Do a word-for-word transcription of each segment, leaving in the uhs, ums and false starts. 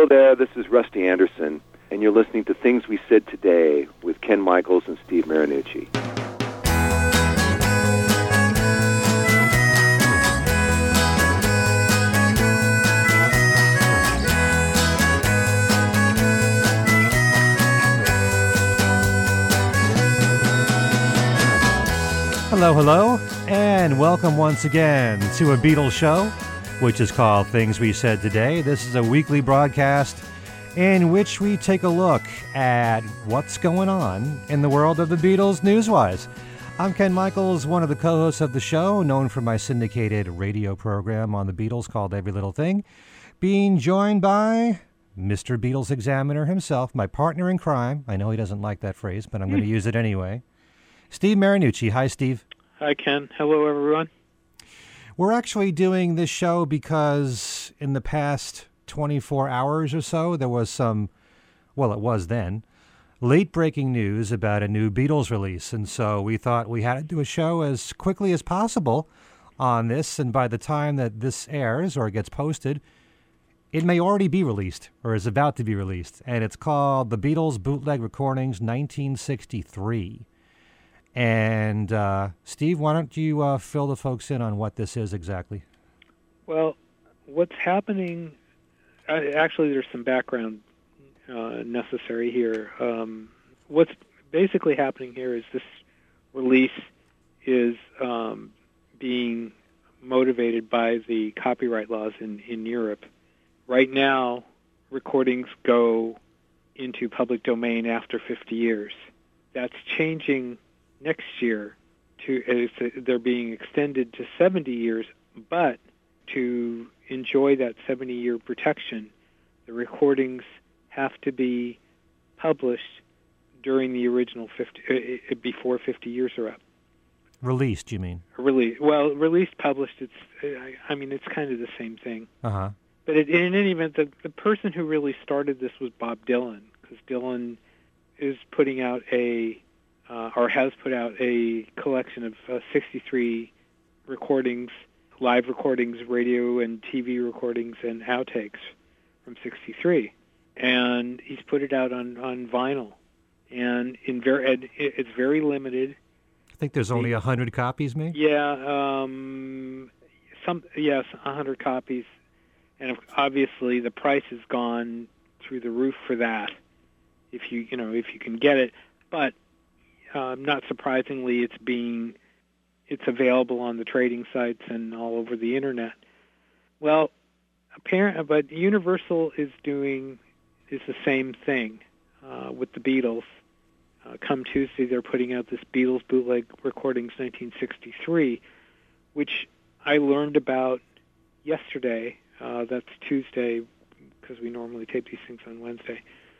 Hello there, this is Rusty Anderson, and you're listening to Things We Said Today with Ken Michaels and Steve Marinucci. Hello, hello, and welcome once again to a Beatles show, which is called Things We Said Today. This is a weekly broadcast in which we take a look at what's going on in the world of the Beatles news-wise. I'm Ken Michaels, one of the co-hosts of the show, known for my syndicated radio program on the Beatles called Every Little Thing, being joined by Mister Beatles Examiner himself, my partner in crime. I know he doesn't like that phrase, but I'm going to use it anyway. Steve Marinucci. Hi, Steve. Hi, Ken. Hello, everyone. We're actually doing this show because in the past twenty-four hours or so, there was some, well, it was then, late-breaking news about a new Beatles release. And so we thought we had to do a show as quickly as possible on this. And by the time that this airs or gets posted, it may already be released or is about to be released. And it's called The Beatles Bootleg Recordings nineteen sixty-three. And, uh, Steve, why don't you uh, fill the folks in on what this is exactly? Well, what's happening, uh, actually there's some background uh, necessary here. Um, what's basically happening here is this release is um, being motivated by the copyright laws in, in Europe. Right now, recordings go into public domain after fifty years. That's changing next year. To uh, they're being extended to seventy years, but to enjoy that seventy-year protection, the recordings have to be published during the original fifty, uh, before fifty years are up. Released, you mean? Released. Well, released, published. It's. Uh, I mean, it's kind of the same thing. Uh huh. But it, in any event, the the person who really started this was Bob Dylan, because Dylan is putting out a. Uh, or has put out a collection of uh, sixty-three recordings, live recordings, radio and T V recordings, and outtakes from sixty-three. And he's put it out on, on vinyl. And in very, it's very limited. I think there's only one hundred copies, maybe? Yeah, um, some yes, one hundred copies. And obviously the price has gone through the roof for that, if you, you know, if you can get it. But Um, not surprisingly, it's being it's available on the trading sites and all over the internet. Well, apparent, but Universal is doing is the same thing uh, with the Beatles. Uh, come Tuesday, they're putting out this Beatles Bootleg Recordings nineteen sixty-three, which I learned about yesterday. Uh, that's Tuesday because we normally tape these things on Wednesday.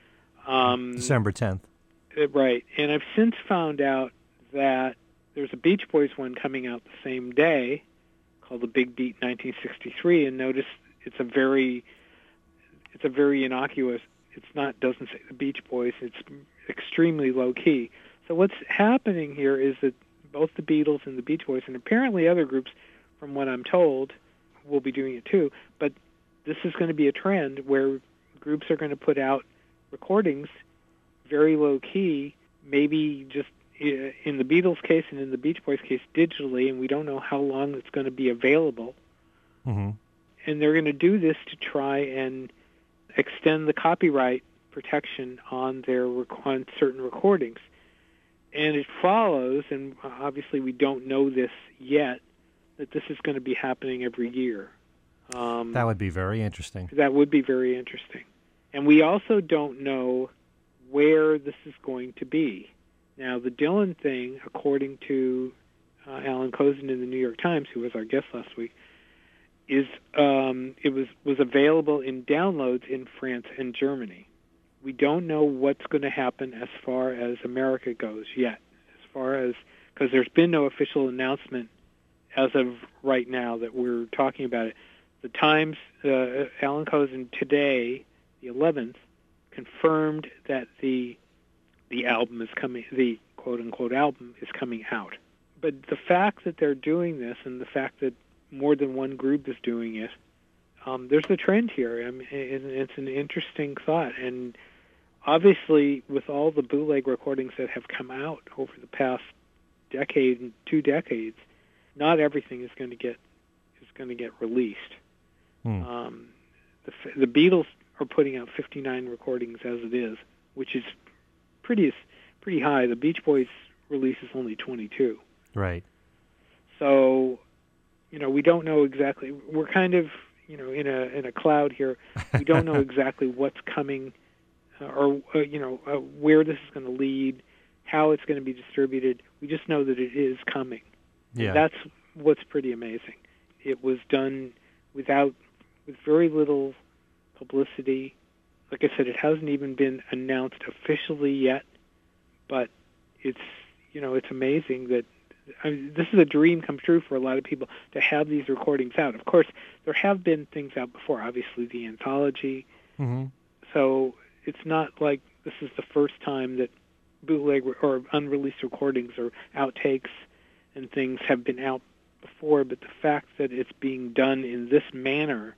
Um, December tenth. Right, and I've since found out that there's a Beach Boys one coming out the same day called The Big Beat nineteen sixty-three, and notice it's a very, it's a very innocuous. It's not doesn't say the Beach Boys. It's extremely low key. So what's happening here is that both the Beatles and the Beach Boys, and apparently other groups, from what I'm told, will be doing it too. But this is going to be a trend where groups are going to put out recordings very low key, maybe just in the Beatles case and in the Beach Boys case digitally, and we don't know how long it's going to be available. Mm-hmm. And they're going to do this to try and extend the copyright protection on their on certain recordings. And it follows, and obviously we don't know this yet, that this is going to be happening every year. Um, that would be very interesting. That would be very interesting. And we also don't know where this is going to be. Now, the Dylan thing, according to uh, Alan Kozin in the New York Times, who was our guest last week, is um, it was, was available in downloads in France and Germany. We don't know what's going to happen as far as America goes yet, as far as because there's been no official announcement as of right now that we're talking about it. The Times, uh, Alan Kozin today, the eleventh, confirmed that the the album is coming, the quote-unquote album is coming out. But the fact that they're doing this and the fact that more than one group is doing it um, there's a trend here. I mean, it's an interesting thought, and obviously, with all the bootleg recordings that have come out over the past decade and two decades, not everything is going to get is going to get released. Hmm. Um, the, the Beatles are putting out fifty-nine recordings as it is, which is pretty pretty high. The Beach Boys release is only twenty-two. Right. So, you know, we don't know exactly. We're kind of, you know, in a in a cloud here. We don't know exactly what's coming, uh, or uh, you know, uh, where this is going to lead, how it's going to be distributed. We just know that it is coming. Yeah. And that's what's pretty amazing. It was done without, with very little publicity. Like I said, it hasn't even been announced officially yet, but it's, you know, it's amazing that, I mean, this is a dream come true for a lot of people to have these recordings out. Of course, there have been things out before, obviously the anthology. Mm-hmm. So it's not like this is the first time that bootleg or unreleased recordings or outtakes and things have been out before, but the fact that it's being done in this manner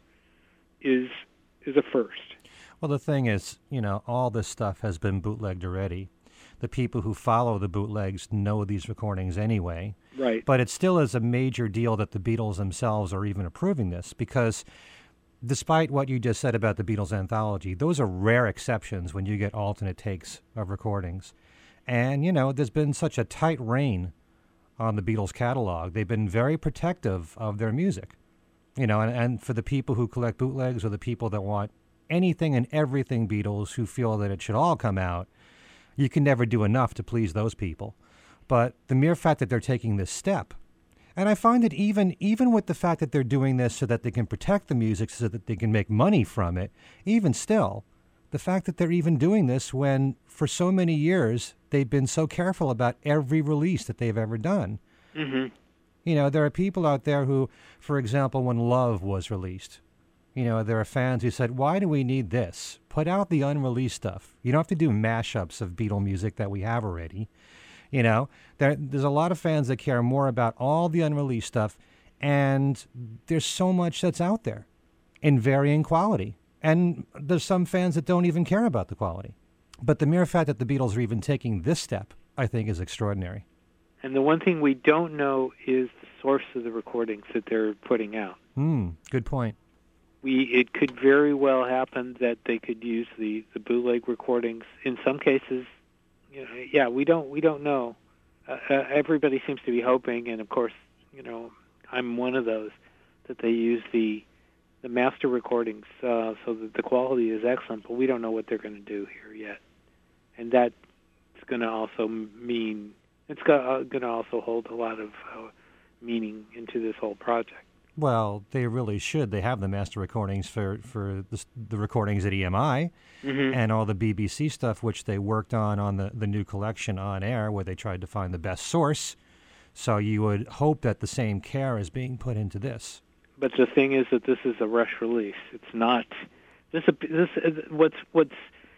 is is a first. Well, the thing is, you know, all this stuff has been bootlegged already. The people who follow the bootlegs know these recordings anyway. Right. But it still is a major deal that the Beatles themselves are even approving this, because despite what you just said about the Beatles anthology, those are rare exceptions when you get alternate takes of recordings. And, you know, there's been such a tight rein on the Beatles catalog. They've been very protective of their music. You know, and, and for the people who collect bootlegs or the people that want anything and everything Beatles, who feel that it should all come out, you can never do enough to please those people. But the mere fact that they're taking this step, and I find that even even with the fact that they're doing this so that they can protect the music, so that they can make money from it, even still, the fact that they're even doing this when for so many years they've been so careful about every release that they've ever done. Mm-hmm. You know, there are people out there who, for example, when Love was released, you know, there are fans who said, why do we need this? Put out the unreleased stuff. You don't have to do mashups of Beatle music that we have already. You know, there, there's a lot of fans that care more about all the unreleased stuff, and there's so much that's out there in varying quality. And there's some fans that don't even care about the quality. But the mere fact that the Beatles are even taking this step, I think, is extraordinary. And the one thing we don't know is the source of the recordings that they're putting out. Hmm, good point. We It could very well happen that they could use the, the bootleg recordings. In some cases, you know, yeah, we don't we don't know. Uh, uh, everybody seems to be hoping, and of course, you know, I'm one of those, that they use the the master recordings uh, so that the quality is excellent. But we don't know what they're going to do here yet, and that's going to also mean it's going to also hold a lot of uh, meaning into this whole project. Well, they really should. They have the master recordings for, for the, the recordings at E M I, mm-hmm. and all the B B C stuff, which they worked on on the, the new collection On Air, where they tried to find the best source. So you would hope that the same care is being put into this. But the thing is that this is a rush release. It's not. This this what's what's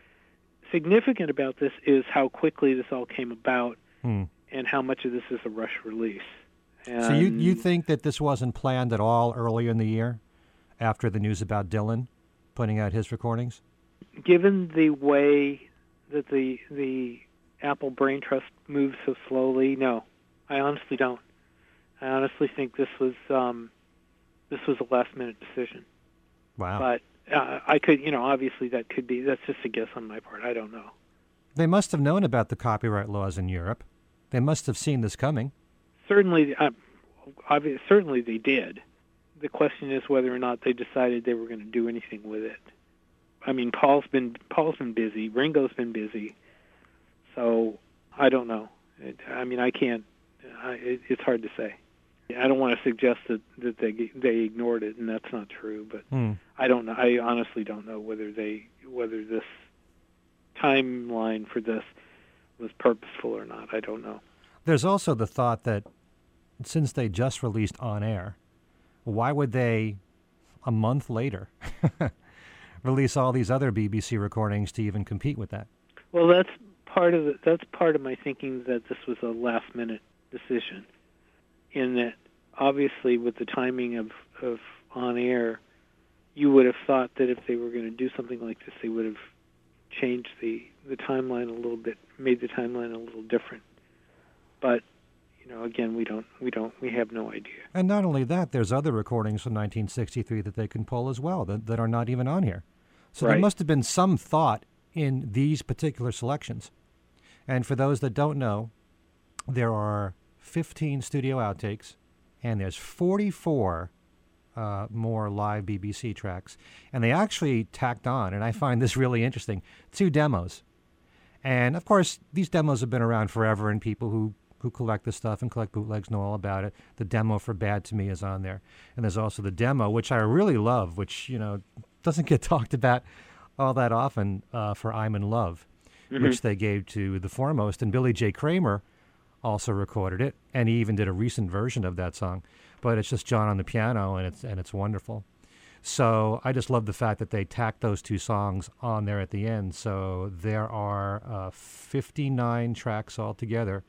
significant about this is how quickly this all came about, hmm. and how much of this is a rush release. And so you you think that this wasn't planned at all earlier in the year, after the news about Dylan putting out his recordings? Given the way that the the Apple Brain Trust moves so slowly, no, I honestly don't. I honestly think this was um, this was a last minute decision. Wow. But uh, I could, you know, obviously that could be, that's just a guess on my part. I don't know. They must have known about the copyright laws in Europe. They must have seen this coming. Certainly, uh, obviously, certainly they did. The question is whether or not they decided they were going to do anything with it. I mean, Paul's been Paul's been busy. Ringo's been busy. So I don't know. It, I mean, I can't. I, it, it's hard to say. I don't want to suggest that, that they they ignored it, and that's not true. But Hmm. I don't know. I honestly don't know whether they whether this timeline for this was purposeful or not. I don't know. There's also the thought that since they just released On Air, why would they, a month later, release all these other B B C recordings to even compete with that? Well, that's part of the, that's part of my thinking that this was a last minute decision. In that, obviously, with the timing of, of On Air, you would have thought that if they were going to do something like this, they would have changed the, the timeline a little bit, made the timeline a little different. But, you know, again, we don't, we don't, we have no idea. And not only that, there's other recordings from nineteen sixty-three that they can pull as well that, that are not even on here. So Right. there must have been some thought in these particular selections. And for those that don't know, there are fifteen studio outtakes, and there's forty-four uh, more live B B C tracks. And they actually tacked on, and I find this really interesting, two demos. And, of course, these demos have been around forever, and people who, who collect this stuff and collect bootlegs know all about it. The demo for Bad to Me is on there. And there's also the demo, which I really love, which, you know, doesn't get talked about all that often, uh, for I'm in Love, mm-hmm. which they gave to The Foremost. And Billy J. Kramer also recorded it, and he even did a recent version of that song. But it's just John on the piano, and it's and it's wonderful. So I just love the fact that they tacked those two songs on there at the end. So there are uh, fifty-nine tracks altogether,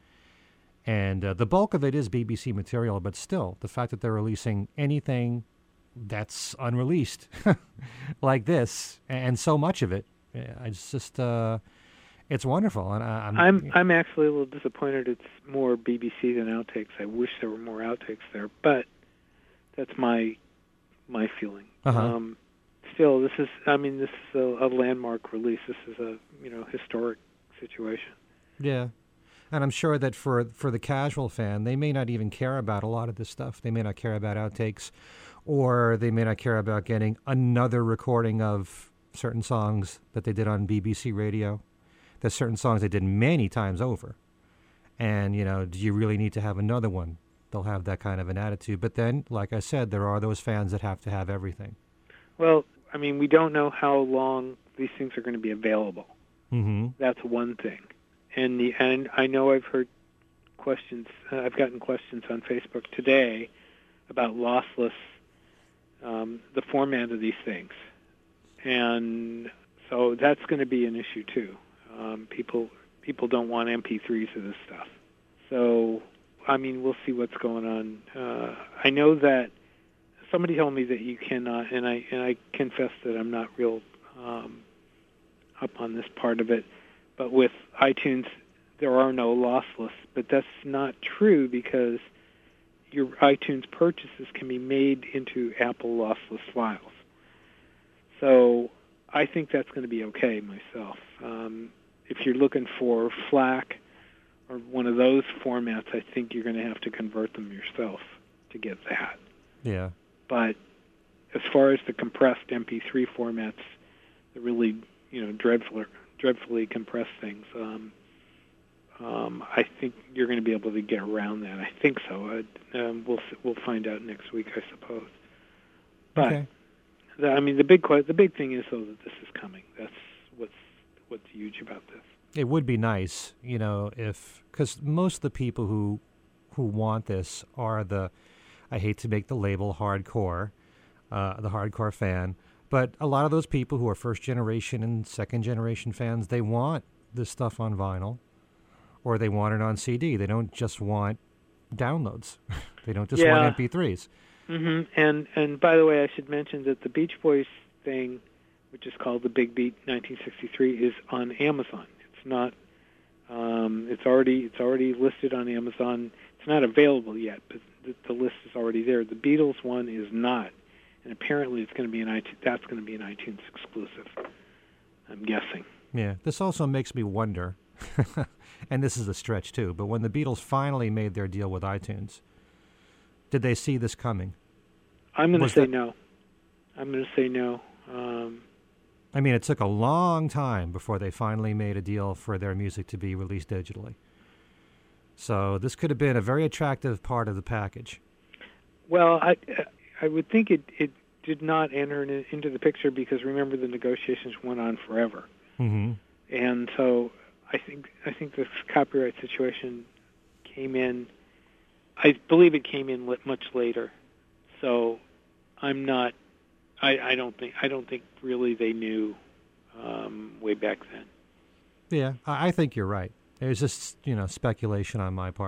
and uh, the bulk of it is B B C material, but still, the fact that they're releasing anything that's unreleased like this, and so much of it, it's just, uh, it's wonderful. And I, I'm, I'm I'm actually a little disappointed it's more B B C than outtakes. I wish there were more outtakes there, but that's my my feeling. Uh-huh. Um, still, this is I mean this is a, a landmark release. This is a you know historic situation. Yeah, and I'm sure that for for the casual fan, they may not even care about a lot of this stuff. They may not care about outtakes, or they may not care about getting another recording of certain songs that they did on B B C radio. There's certain songs they did many times over. And, you know, do you really need to have another one? They'll have that kind of an attitude. But then, like I said, there are those fans that have to have everything. Well, I mean, we don't know how long these things are going to be available. Mm-hmm. That's one thing. And the and I know I've heard questions, uh, I've gotten questions on Facebook today about lossless, um, the format of these things. And so that's going to be an issue, too. Um, people people don't want M P threes of this stuff. So, I mean, we'll see what's going on. Uh, I know that somebody told me that you cannot, and I and I confess that I'm not real um, up on this part of it, but with iTunes, there are no lossless. But that's not true because your iTunes purchases can be made into Apple lossless files. So I think that's going to be okay myself. Um, if you're looking for FLAC or one of those formats, I think you're going to have to convert them yourself to get that. Yeah. But as far as the compressed M P three formats, the really, you know, dreadful, dreadfully compressed things, um, um, I think you're going to be able to get around that. I think so. I, um, we'll we'll find out next week, I suppose. But Okay. the, I mean, the big the big thing is though that this is coming. That's what's what's huge about this. It would be nice, you know, if, because most of the people who who want this are the, I hate to make the label hardcore, uh, the hardcore fan, but a lot of those people who are first generation and second generation fans, they want this stuff on vinyl, or they want it on C D. They don't just want downloads. They don't just Yeah. want M P threes. Mm-hmm. And and by the way, I should mention that the Beach Boys thing, which is called the Big Beat nineteen sixty-three, is on Amazon. It's not. Um, it's already it's already listed on Amazon. It's not available yet, but the, the list is already there. The Beatles one is not, and apparently it's going to be an iTunes. That's going to be an iTunes exclusive. I'm guessing. Yeah. This also makes me wonder, and this is a stretch too, but when the Beatles finally made their deal with iTunes, did they see this coming? I'm going to Was say that- no. I'm going to say no. Um, I mean, it took a long time before they finally made a deal for their music to be released digitally. So this could have been a very attractive part of the package. well, I I would think it, it did not enter in, into the picture because remember the negotiations went on forever, Mm-hmm. and so I think I think this copyright situation came in. I believe it came in li- much later, so I'm not. I, I don't think I don't think really they knew um, way back then. Yeah, I, I think you're right. It was just, you know, speculation on my part.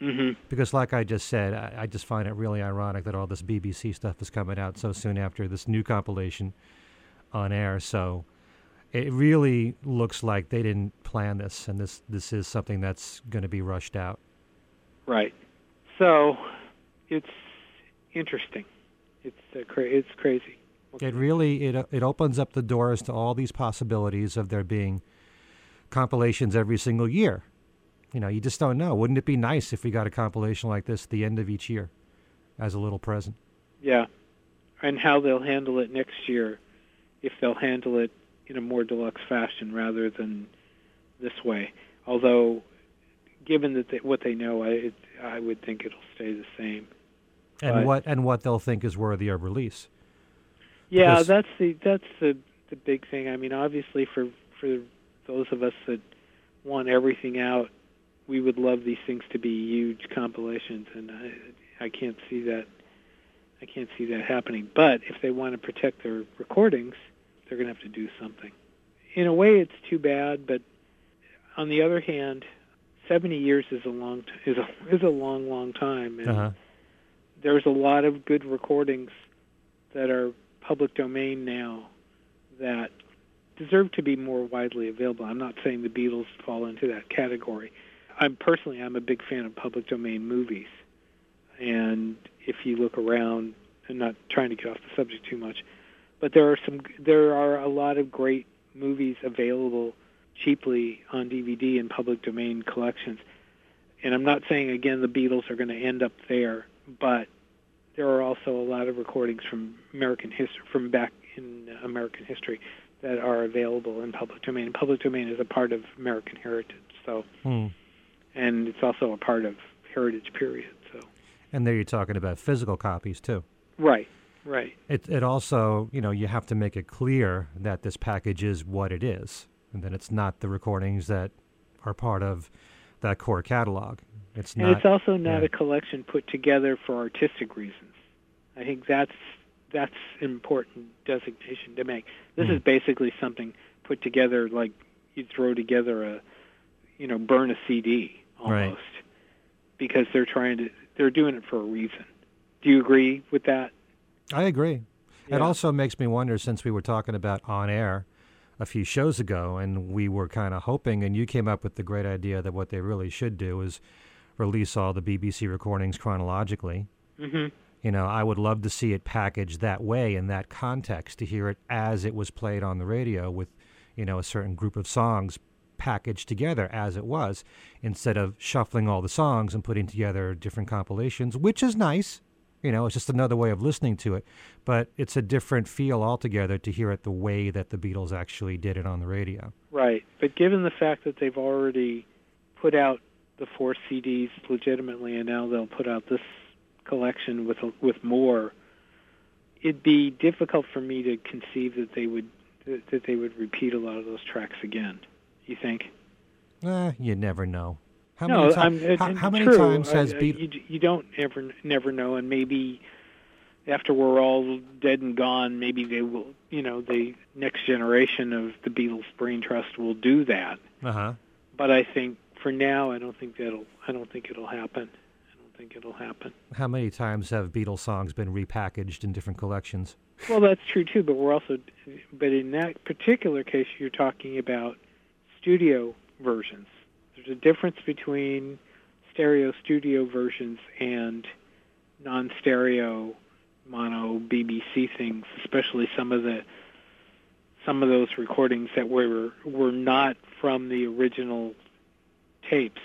Mm-hmm. Because like I just said, I, I just find it really ironic that all this B B C stuff is coming out so soon after this new compilation on air. So it really looks like they didn't plan this, and this, this is something that's going to be rushed out. Right. So it's interesting. It's uh, cra- it's crazy. It really it it opens up the doors to all these possibilities of there being compilations every single year. You know, you just don't know. Wouldn't it be nice if we got a compilation like this at the end of each year as a little present? Yeah. And how they'll handle it next year, if they'll handle it in a more deluxe fashion rather than this way. Although, given that they, what they know, I it, I would think it'll stay the same. And but, what and what they'll think is worthy of release. Yeah, Because, that's the that's the the big thing. I mean, obviously, for for those of us that want everything out, we would love these things to be huge compilations, and I I can't see that. I can't see that happening. But if they want to protect their recordings, they're going to have to do something. In a way, it's too bad, but on the other hand, seventy years is a long t- is a is a long, long time, and uh-huh. there's a lot of good recordings that are public domain now that deserve to be more widely available. I'm not saying the Beatles fall into that category. I'm personally, I'm a big fan of public domain movies, and if you look around, I'm not trying to get off the subject too much, but there are some, there are a lot of great movies available cheaply on D V D in public domain collections. And I'm not saying, again, the Beatles are going to end up there, but there are also a lot of recordings from American history, from back in American history, that are available in public domain. And public domain is a part of American heritage, so, Hmm. and it's also a part of heritage period. So, And there you're talking about physical copies too. right, right, It it also, you know, you have to make it clear that this package is what it is, and that it's not the recordings that are part of that core catalog. It's and not. it's also not yeah. a collection put together for artistic reasons. I think that's that's an important designation to make. This Hmm. is basically something put together like you throw together a, you know, burn a C D almost, Right. because they're trying to they're doing it for a reason. Do you agree with that? I agree. Yeah. It also makes me wonder, since we were talking about on air a few shows ago, and we were kind of hoping, and you came up with the great idea that what they really should do is release all the B B C recordings chronologically. Mm-hmm. You know, I would love to see it packaged that way, in that context, to hear it as it was played on the radio with, you know, a certain group of songs packaged together as it was, instead of shuffling all the songs and putting together different compilations, which is nice. You know, it's just another way of listening to it. But it's a different feel altogether to hear it the way that the Beatles actually did it on the radio. Right. But given the fact that they've already put out the four C Ds legitimately, and now they'll put out this collection with with more, it'd be difficult for me to conceive that they would that they would repeat a lot of those tracks again. You think? Eh, you never know. How no, many, ti- I'm, it, how, how many true. times has uh, Beatles... you, you don't ever never know, and maybe after we're all dead and gone, maybe they will. You know, the next generation of the Beatles Brain Trust will do that. Uh-huh. But I think for now, I don't think that'll. I don't think it'll happen. I don't think it'll happen. How many times have Beatles songs been repackaged in different collections? Well, that's true too. But we're also, but in that particular case, you're talking about studio versions. There's a difference between stereo studio versions and non-stereo mono B B C things, especially some of the some of those recordings that were were not from the original tapes.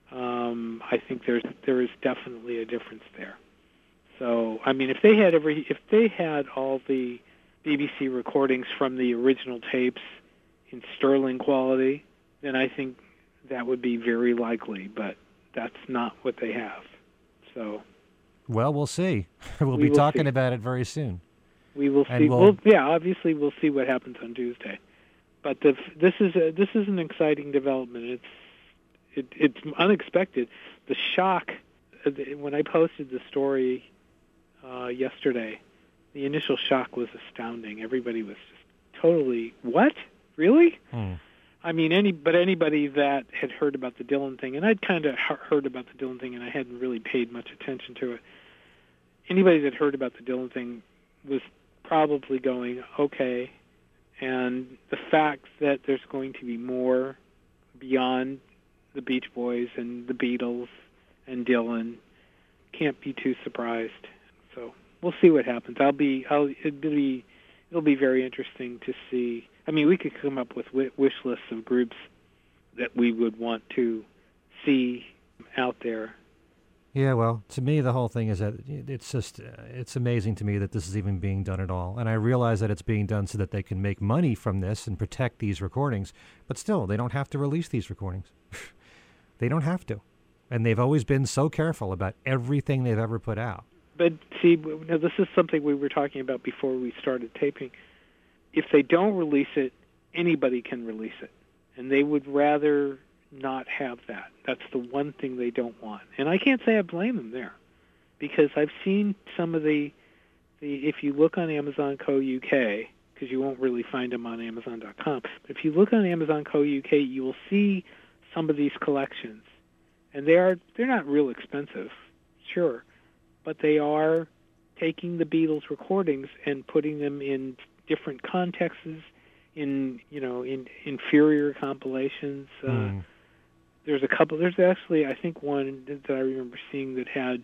Um, I think there's there is definitely a difference there. So, I mean, if they had every if they had all the B B C recordings from the original tapes in sterling quality, then I think that would be very likely, but that's not what they have. So, well, we'll see. we'll we be will talking see. about it very soon. We will And see. we'll- Well, yeah, obviously we'll see what happens on Tuesday. But the, this is a, this is an exciting development. It's it, it's unexpected. The shock uh, when I posted the story uh, yesterday, the initial shock was astounding. Everybody was just totally, what? Really? Hmm. I mean, any but anybody that had heard about the Dylan thing, and I'd kind of heard about the Dylan thing, and I hadn't really paid much attention to it. Anybody that heard about the Dylan thing was probably going, okay, and the fact that there's going to be more beyond the Beach Boys and the Beatles and Dylan, can't be too surprised. So we'll see what happens. I'll be, I'll, it'll be, it'll be very interesting to see. I mean, we could come up with wish lists of groups that we would want to see out there. Yeah, well, to me, the whole thing is that it's just, uh, it's amazing to me that this is even being done at all. And I realize that it's being done so that they can make money from this and protect these recordings. But still, they don't have to release these recordings. They don't have to. And they've always been so careful about everything they've ever put out. But see, now this is something we were talking about before we started taping. If they don't release it, anybody can release it. And they would rather not have that. That's the one thing they don't want. And I can't say I blame them there, because I've seen some of the, the if you look on Amazon Co. U K, because you won't really find them on Amazon dot com, but if you look on Amazon Co. U K, you will see some of these collections. And they are, they're not real expensive, sure, but they are taking the Beatles recordings and putting them in different contexts, in, you know, in inferior compilations. Mm. Uh, there's a couple, there's actually, I think, one that I remember seeing that had,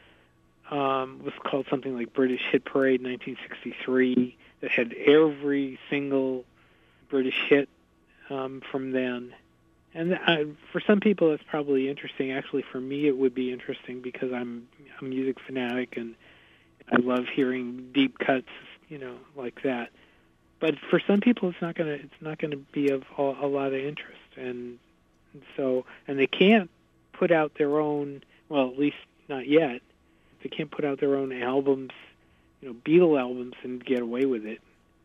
um, was called something like British Hit Parade nineteen sixty-three, that had every single British hit um, from then. And I, for some people, that's probably interesting. Actually, for me, it would be interesting because I'm a music fanatic and I love hearing deep cuts, you know, like that. But for some people, it's not gonna it's not gonna be of a, a lot of interest, and, and so and they can't put out their own. Well, at least not yet. They can't put out their own albums, you know, Beatle albums, and get away with it.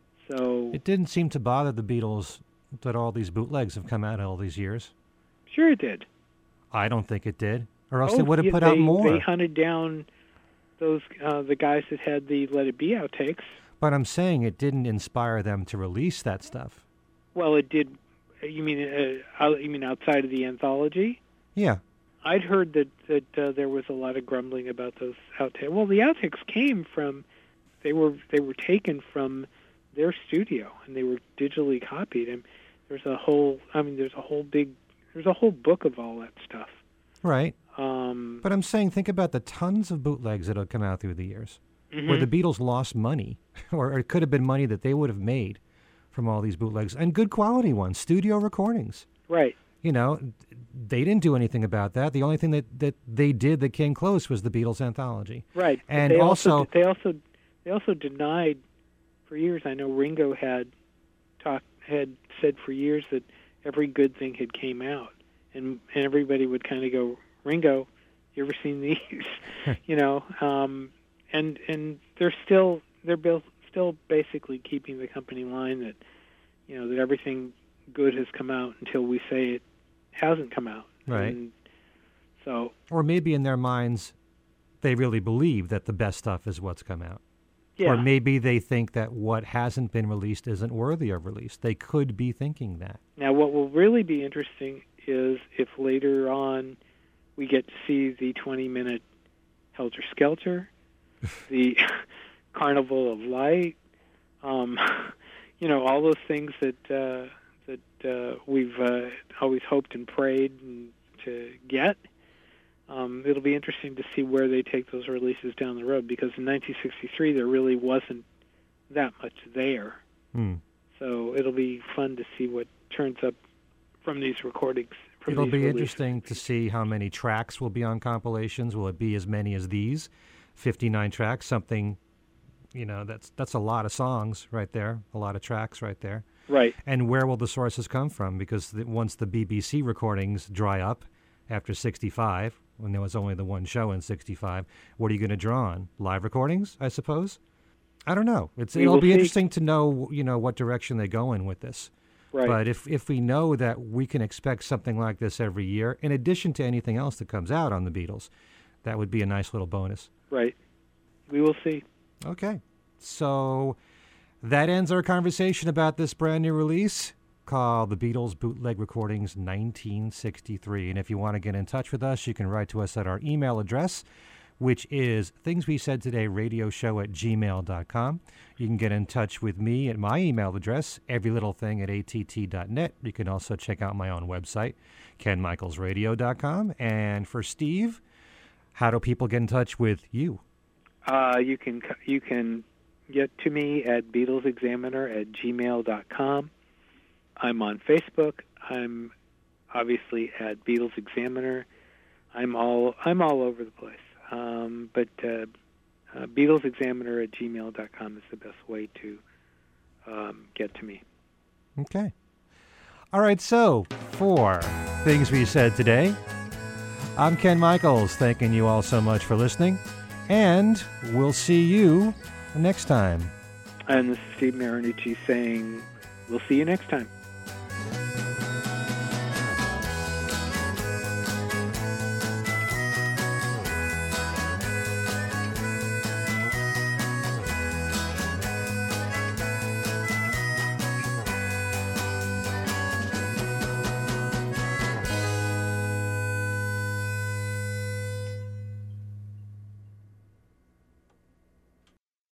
So it didn't seem to bother the Beatles that all these bootlegs have come out all these years. Sure it did. I don't think it did. Or else oh, they would have yeah, put they, out more. They hunted down those uh, the guys that had the Let It Be outtakes. But I'm saying it didn't inspire them to release that stuff. Well, it did. You mean uh, you mean outside of the anthology? Yeah. I'd heard that that uh, there was a lot of grumbling about those outtakes. Well, the outtakes came from they were they were taken from their studio and they were digitally copied. And there's a whole I mean there's a whole big there's a whole book of all that stuff. Right. Um, but I'm saying think about the tons of bootlegs that have come out through the years, mm-hmm. where the Beatles lost money, or, or it could have been money that they would have made from all these bootlegs, and good quality ones, studio recordings. Right. You know, they didn't do anything about that. The only thing that, that they did that came close was the Beatles anthology. Right. And they also, also they also they also denied for years. I know Ringo had talked had said for years that every good thing had came out, and and everybody would kind of go, Ringo, you ever seen these? you know, um, and and they're still they're built, still basically keeping the company line that you know that everything good has come out until we say it hasn't come out. Right. And so, or maybe in their minds, they really believe that the best stuff is what's come out. Yeah. Or maybe they think that what hasn't been released isn't worthy of release. They could be thinking that. Now, what will really be interesting is if later on we get to see the twenty-minute Helter Skelter, the Carnival of Light, um, you know, all those things that uh, that uh, we've uh, always hoped and prayed and to get. Um, it'll be interesting to see where they take those releases down the road, because in nineteen sixty-three there really wasn't that much there. Hmm. So it'll be fun to see what turns up from these recordings. From it'll these be releases. Interesting to see how many tracks will be on compilations. Will it be as many as these? fifty-nine tracks, something, you know, that's that's a lot of songs right there, a lot of tracks right there. Right. And where will the sources come from? Because the, once the B B C recordings dry up after sixty-five, when there was only the one show in sixty-five, what are you going to draw on? Live recordings, I suppose? I don't know. It's, it'll be see. interesting to know, you know, what direction they go in with this. Right. But if, if we know that we can expect something like this every year, in addition to anything else that comes out on the Beatles, that would be a nice little bonus. Right. We will see. Okay. So that ends our conversation about this brand new release. called The Beatles Bootleg Recordings nineteen sixty-three. And if you want to get in touch with us, you can write to us at our email address, which is things we said today radio show at gmail dot com. You can get in touch with me at my email address, everylittlething at A T T dot net. You can also check out my own website, ken michaels radio dot com. And for Steve, how do people get in touch with you? Uh, you can you can get to me at beatlesexaminer at gmail dot com. I'm on Facebook. I'm obviously at Beatles Examiner. I'm all I'm all over the place. Um, but uh, uh, beatlesexaminer at gmail dot com is the best way to um, get to me. Okay. All right, so for Things We Said Today, I'm Ken Michaels, thanking you all so much for listening, and we'll see you next time. And this is Steve Marinucci saying, we'll see you next time.